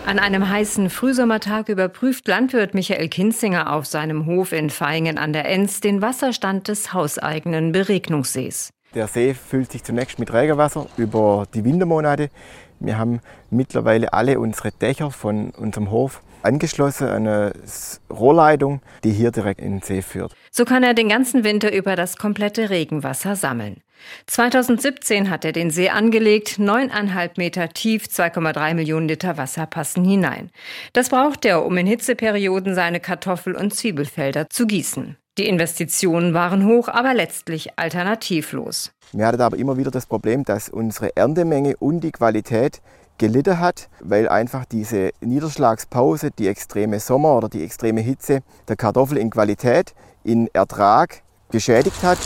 An einem heißen Frühsommertag überprüft Landwirt Michael Kinzinger auf seinem Hof in Vaihingen an der Enz den Wasserstand des hauseigenen Beregnungssees. Der See füllt sich zunächst mit Regenwasser über die Wintermonate. Wir haben mittlerweile alle unsere Dächer von unserem Hof angeschlossen an eine Rohrleitung, die hier direkt in den See führt. So kann er den ganzen Winter über das komplette Regenwasser sammeln. 2017 hat er den See angelegt, 9,5 Meter tief, 2,3 Millionen Liter Wasser passen hinein. Das braucht er, um in Hitzeperioden seine Kartoffel- und Zwiebelfelder zu gießen. Die Investitionen waren hoch, aber letztlich alternativlos. Wir hatten aber immer wieder das Problem, dass unsere Erntemenge und die Qualität gelitten hat, weil einfach diese Niederschlagspause, die extreme Sommer oder die extreme Hitze der Kartoffel in Qualität, in Ertrag geschädigt hat.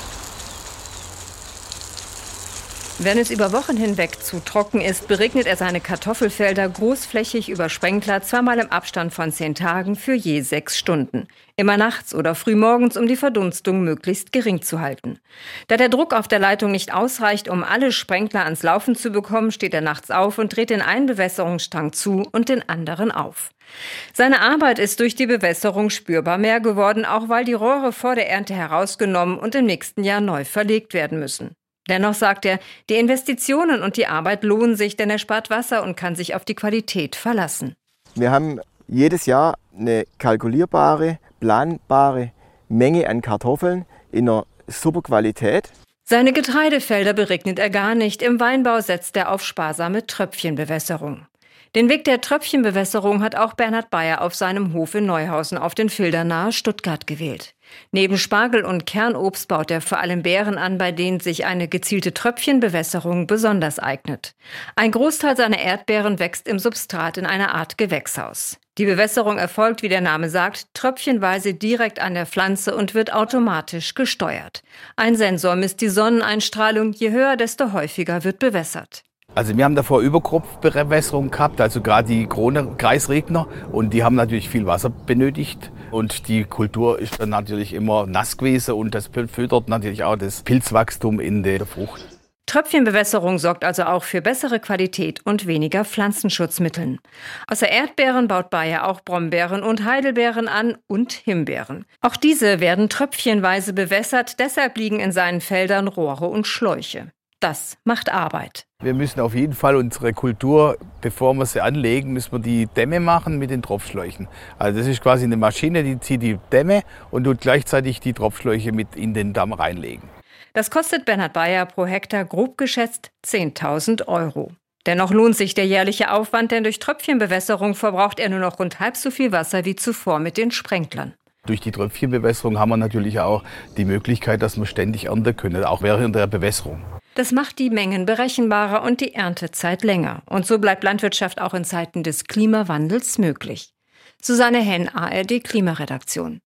Wenn es über Wochen hinweg zu trocken ist, beregnet er seine Kartoffelfelder großflächig über Sprenkler, zweimal im Abstand von 10 Tagen für je 6 Stunden. Immer nachts oder frühmorgens, um die Verdunstung möglichst gering zu halten. Da der Druck auf der Leitung nicht ausreicht, um alle Sprenkler ans Laufen zu bekommen, steht er nachts auf und dreht den einen Bewässerungsstrang zu und den anderen auf. Seine Arbeit ist durch die Bewässerung spürbar mehr geworden, auch weil die Rohre vor der Ernte herausgenommen und im nächsten Jahr neu verlegt werden müssen. Dennoch sagt er, die Investitionen und die Arbeit lohnen sich, denn er spart Wasser und kann sich auf die Qualität verlassen. Wir haben jedes Jahr eine kalkulierbare, planbare Menge an Kartoffeln in einer super Qualität. Seine Getreidefelder beregnet er gar nicht. Im Weinbau setzt er auf sparsame Tröpfchenbewässerung. Den Weg der Tröpfchenbewässerung hat auch Bernhard Bayer auf seinem Hof in Neuhausen auf den Fildern nahe Stuttgart gewählt. Neben Spargel und Kernobst baut er vor allem Beeren an, bei denen sich eine gezielte Tröpfchenbewässerung besonders eignet. Ein Großteil seiner Erdbeeren wächst im Substrat in einer Art Gewächshaus. Die Bewässerung erfolgt, wie der Name sagt, tröpfchenweise direkt an der Pflanze und wird automatisch gesteuert. Ein Sensor misst die Sonneneinstrahlung, je höher, desto häufiger wird bewässert. Also wir haben davor Überkropfbewässerung gehabt, also gerade die Kreisregner, und die haben natürlich viel Wasser benötigt und die Kultur ist dann natürlich immer nass gewesen und das fördert natürlich auch das Pilzwachstum in der Frucht. Tröpfchenbewässerung sorgt also auch für bessere Qualität und weniger Pflanzenschutzmitteln. Außer Erdbeeren baut Bayer auch Brombeeren und Heidelbeeren an und Himbeeren. Auch diese werden tröpfchenweise bewässert, deshalb liegen in seinen Feldern Rohre und Schläuche. Das macht Arbeit. Wir müssen auf jeden Fall unsere Kultur, bevor wir sie anlegen, müssen wir die Dämme machen mit den Tropfschläuchen. Also das ist quasi eine Maschine, die zieht die Dämme und tut gleichzeitig die Tropfschläuche mit in den Damm reinlegen. Das kostet Bernhard Bayer pro Hektar grob geschätzt 10.000 €. Dennoch lohnt sich der jährliche Aufwand, denn durch Tröpfchenbewässerung verbraucht er nur noch rund halb so viel Wasser wie zuvor mit den Sprenklern. Durch die Tröpfchenbewässerung haben wir natürlich auch die Möglichkeit, dass wir ständig ernten können, auch während der Bewässerung. Das macht die Mengen berechenbarer und die Erntezeit länger. Und so bleibt Landwirtschaft auch in Zeiten des Klimawandels möglich. Susanne Henn, ARD Klimaredaktion.